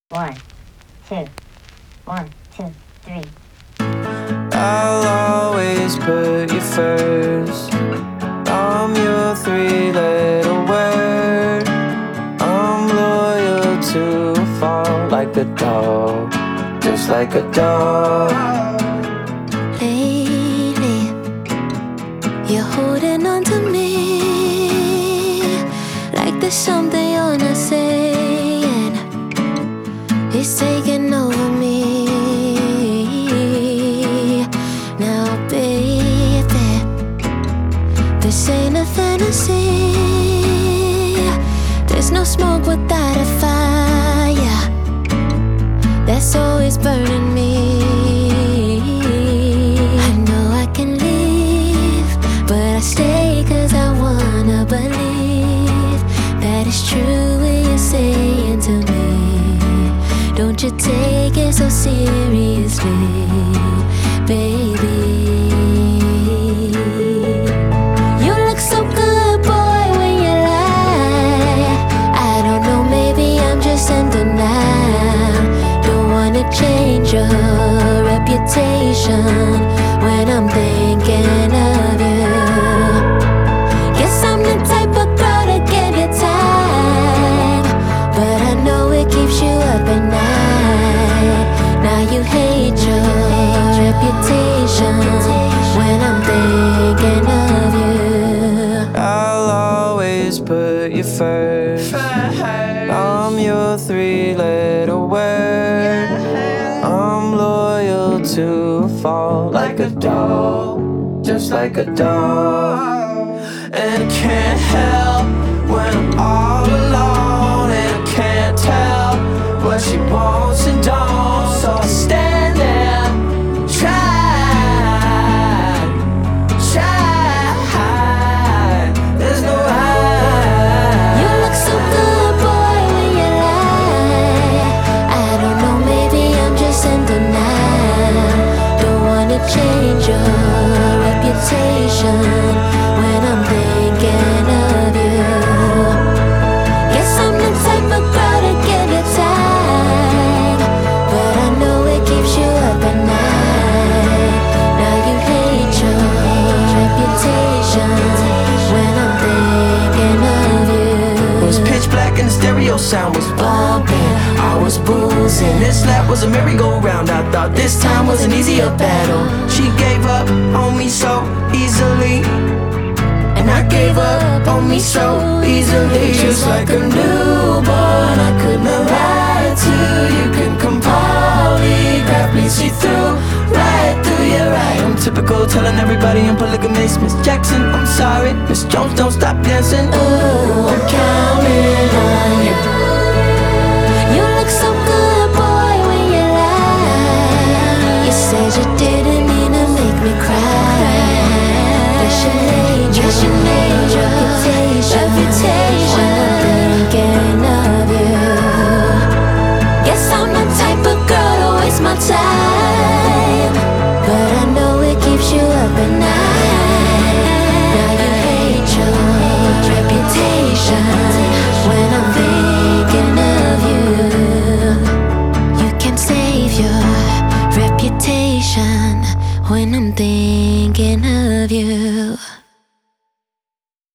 One, two, one, two, three. I'll always put you first. I'm your three-letter word. I'm loyal to a fault, like a dog, just like a dog. Lately, you're holding on to me like there's something you're not saying. It's taking over me now, baby. This ain't a fantasy. There's no smoke without a fire that's always burning me. I know I can leave, but I stay 'cause I wanna believe that it's true what you're saying to me. Don't you take it so seriously, baby. You look so good, boy, when you lie. I don't know, maybe I'm just in denial. Don't wanna change your reputation when I'm thinking of you. Guess I'm the type of girl to give you time, but I know it keeps you up at night. Now you hate your reputation when I'm thinking of you. I'll always put you first. I'm your three-letter word. I'm loyal to a fault, like a dog, just like a dog. And I can't help when I'm all alone, and I can't tell what she wants and don't. So I stand there, try. There's no hide. You look so good, boy, when you lie. I don't know, maybe I'm just in denial. Don't wanna change your reputation when I'm thinking of you. Guess I'm the type of girl to give you time, but I know it keeps you up at night. Now you hate your reputation when I'm thinking of you. It was pitch black and the stereo sound was bumping. I was boozing. This lap was a merry-go-round. I thought this time was an easier battle. She gave up on me so easily, and I gave up on me so easily. Just like a newborn, I could not lie to you. Can come polygraph me, see through, right through your eye. I'm typical, telling everybody I'm polygamous. Miss Jackson, I'm sorry. Miss Jones, don't stop dancing. Ooh, I'm counting on you.